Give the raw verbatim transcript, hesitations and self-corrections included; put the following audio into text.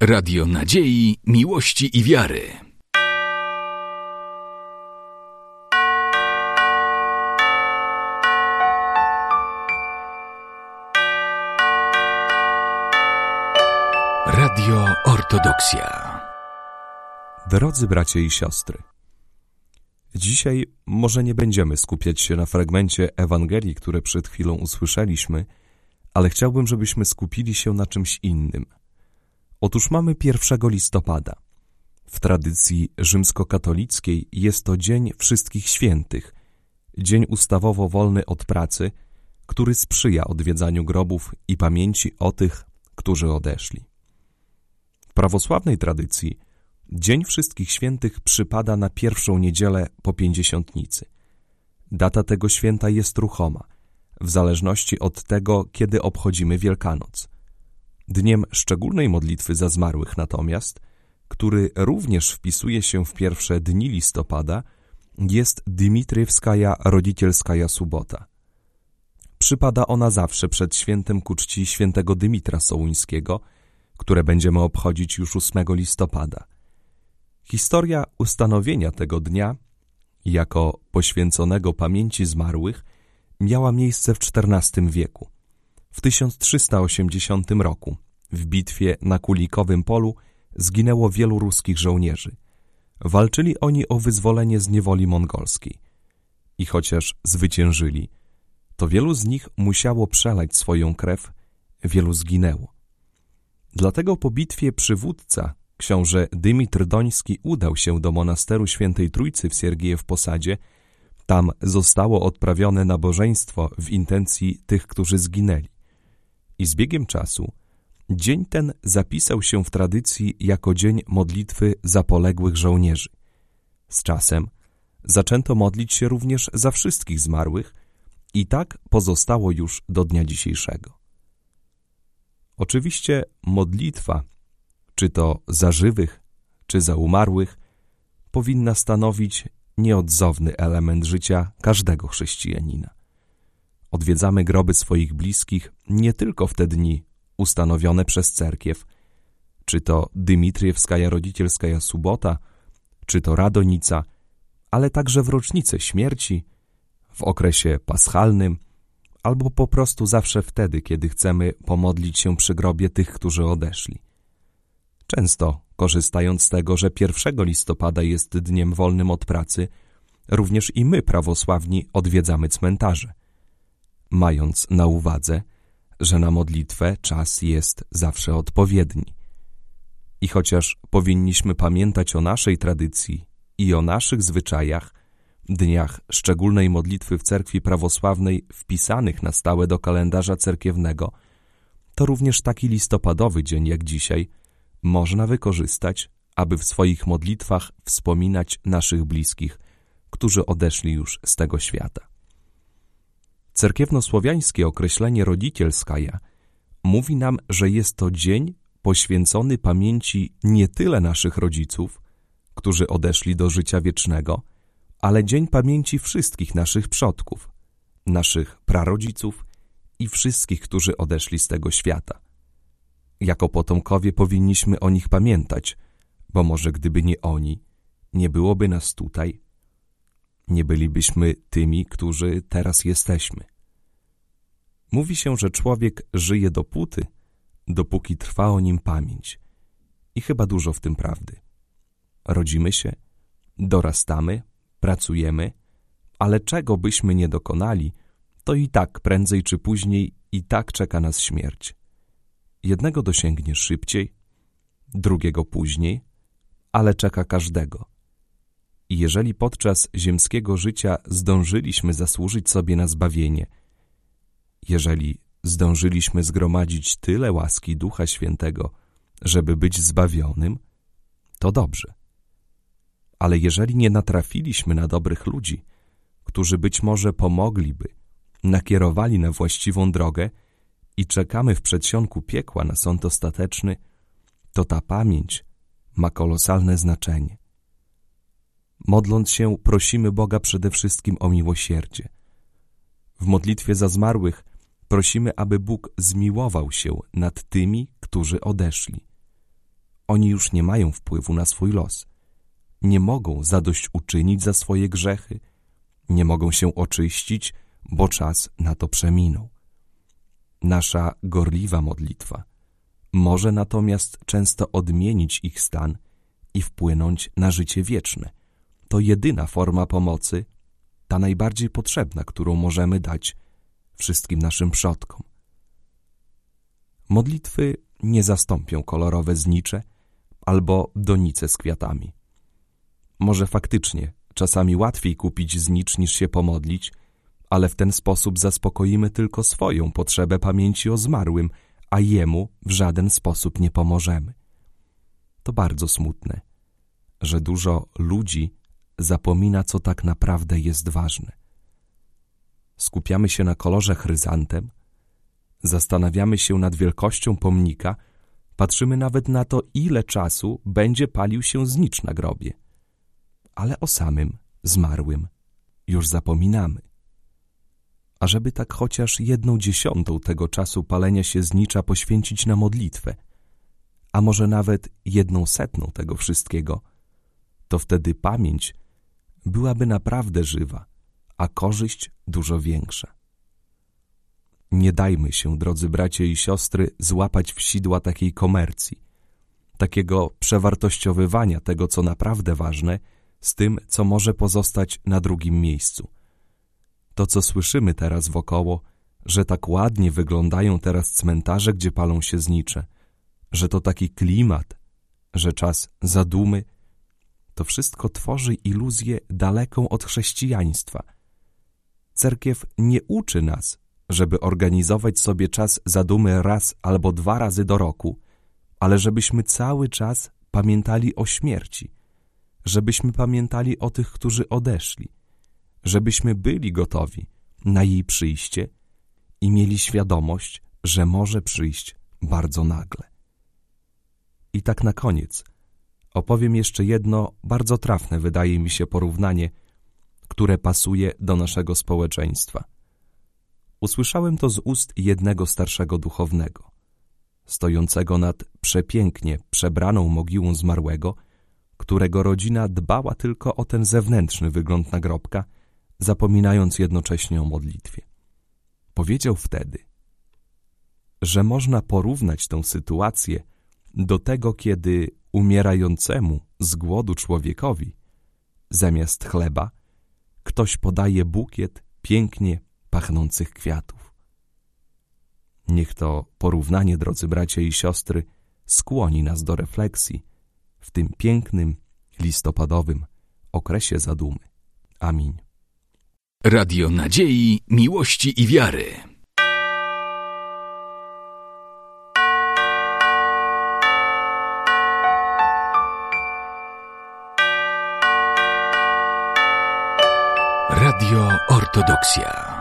Radio Nadziei, Miłości i Wiary. Radio Ortodoksja. Drodzy bracia i siostry, dzisiaj może nie będziemy skupiać się na fragmencie Ewangelii, które przed chwilą usłyszeliśmy, ale chciałbym, żebyśmy skupili się na czymś innym. Otóż mamy pierwszego listopada. W tradycji rzymskokatolickiej jest to Dzień Wszystkich Świętych, dzień ustawowo wolny od pracy, który sprzyja odwiedzaniu grobów i pamięci o tych, którzy odeszli. W prawosławnej tradycji Dzień Wszystkich Świętych przypada na pierwszą niedzielę po Pięćdziesiątnicy. Data tego święta jest ruchoma, w zależności od tego, kiedy obchodzimy Wielkanoc. Dniem szczególnej modlitwy za zmarłych natomiast, który również wpisuje się w pierwsze dni listopada, jest Dymitriewskaja Rodzicielskaja Subota. Przypada ona zawsze przed świętem ku czci świętego Dymitra Sołuńskiego, które będziemy obchodzić już ósmego listopada. Historia ustanowienia tego dnia jako poświęconego pamięci zmarłych miała miejsce w czternastym wieku. W tysiąc trzysta osiemdziesiątym roku w bitwie na Kulikowym Polu zginęło wielu ruskich żołnierzy. Walczyli oni o wyzwolenie z niewoli mongolskiej. I chociaż zwyciężyli, to wielu z nich musiało przelać swoją krew, wielu zginęło. Dlatego po bitwie przywódca, książę Dymitr Doński, udał się do monasteru Świętej Trójcy w Siergiejew Posadzie. Tam zostało odprawione nabożeństwo w intencji tych, którzy zginęli. I z biegiem czasu dzień ten zapisał się w tradycji jako dzień modlitwy za poległych żołnierzy. Z czasem zaczęto modlić się również za wszystkich zmarłych i tak pozostało już do dnia dzisiejszego. Oczywiście modlitwa, czy to za żywych, czy za umarłych, powinna stanowić nieodzowny element życia każdego chrześcijanina. Odwiedzamy groby swoich bliskich nie tylko w te dni ustanowione przez cerkiew, czy to Dymitriewskaja Rodzicielskaja Subota, czy to Radonica, ale także w rocznicę śmierci, w okresie paschalnym, albo po prostu zawsze wtedy, kiedy chcemy pomodlić się przy grobie tych, którzy odeszli. Często, korzystając z tego, że pierwszego listopada jest dniem wolnym od pracy, również i my, prawosławni, odwiedzamy cmentarze, mając na uwadze, że na modlitwę czas jest zawsze odpowiedni. I chociaż powinniśmy pamiętać o naszej tradycji i o naszych zwyczajach, dniach szczególnej modlitwy w cerkwi prawosławnej wpisanych na stałe do kalendarza cerkiewnego, to również taki listopadowy dzień jak dzisiaj można wykorzystać, aby w swoich modlitwach wspominać naszych bliskich, którzy odeszli już z tego świata. Cerkiewnosłowiańskie określenie rodzicielskaja mówi nam, że jest to dzień poświęcony pamięci nie tyle naszych rodziców, którzy odeszli do życia wiecznego, ale dzień pamięci wszystkich naszych przodków, naszych prarodziców i wszystkich, którzy odeszli z tego świata. Jako potomkowie powinniśmy o nich pamiętać, bo może gdyby nie oni, nie byłoby nas tutaj, nie bylibyśmy tymi, którzy teraz jesteśmy. Mówi się, że człowiek żyje dopóty, dopóki trwa o nim pamięć. I chyba dużo w tym prawdy. Rodzimy się, dorastamy, pracujemy, ale czego byśmy nie dokonali, to i tak prędzej czy później i tak czeka nas śmierć. Jednego dosięgnie szybciej, drugiego później, ale czeka każdego. I jeżeli podczas ziemskiego życia zdążyliśmy zasłużyć sobie na zbawienie, jeżeli zdążyliśmy zgromadzić tyle łaski Ducha Świętego, żeby być zbawionym, to dobrze. Ale jeżeli nie natrafiliśmy na dobrych ludzi, którzy być może pomogliby, nakierowali na właściwą drogę i czekamy w przedsionku piekła na sąd ostateczny, to ta pamięć ma kolosalne znaczenie. Modląc się, prosimy Boga przede wszystkim o miłosierdzie. W modlitwie za zmarłych prosimy, aby Bóg zmiłował się nad tymi, którzy odeszli. oni już nie mają wpływu na swój los. Nie mogą zadośćuczynić za swoje grzechy, nie mogą się oczyścić, bo czas na to przeminął. Nasza gorliwa modlitwa może natomiast często odmienić ich stan i wpłynąć na życie wieczne. To jedyna forma pomocy, ta najbardziej potrzebna, którą możemy dać wszystkim naszym przodkom. Modlitwy nie zastąpią kolorowe znicze albo donice z kwiatami. Może faktycznie czasami łatwiej kupić znicz niż się pomodlić, ale w ten sposób zaspokoimy tylko swoją potrzebę pamięci o zmarłym, a jemu w żaden sposób nie pomożemy. To bardzo smutne, że dużo ludzi zapomina, co tak naprawdę jest ważne. Skupiamy się na kolorze chryzantem, zastanawiamy się nad wielkością pomnika, patrzymy nawet na to, ile czasu będzie palił się znicz na grobie. Ale o samym zmarłym już zapominamy. A żeby tak chociaż jedną dziesiątą tego czasu palenia się znicza poświęcić na modlitwę, a może nawet jedną setną tego wszystkiego, to wtedy pamięć byłaby naprawdę żywa, a korzyść dużo większa. Nie dajmy się, drodzy bracia i siostry, złapać w sidła takiej komercji, takiego przewartościowywania tego, co naprawdę ważne, z tym, co może pozostać na drugim miejscu. To, co słyszymy teraz wokoło, że tak ładnie wyglądają teraz cmentarze, gdzie palą się znicze, że to taki klimat, że czas zadumy, to wszystko tworzy iluzję daleką od chrześcijaństwa. Cerkiew nie uczy nas, żeby organizować sobie czas zadumy raz albo dwa razy do roku, ale żebyśmy cały czas pamiętali o śmierci, żebyśmy pamiętali o tych, którzy odeszli, żebyśmy byli gotowi na jej przyjście i mieli świadomość, że może przyjść bardzo nagle. I tak na koniec opowiem jeszcze jedno bardzo trafne, wydaje mi się, porównanie, które pasuje do naszego społeczeństwa. Usłyszałem to z ust jednego starszego duchownego, stojącego nad przepięknie przebraną mogiłą zmarłego, którego rodzina dbała tylko o ten zewnętrzny wygląd nagrobka, zapominając jednocześnie o modlitwie. Powiedział wtedy, że można porównać tę sytuację do tego, kiedy umierającemu z głodu człowiekowi zamiast chleba ktoś podaje bukiet pięknie pachnących kwiatów. Niech to porównanie, drodzy bracia i siostry, skłoni nas do refleksji w tym pięknym, listopadowym okresie zadumy. Amin. Radio Nadziei, Miłości i Wiary. Radio Ortodoksja.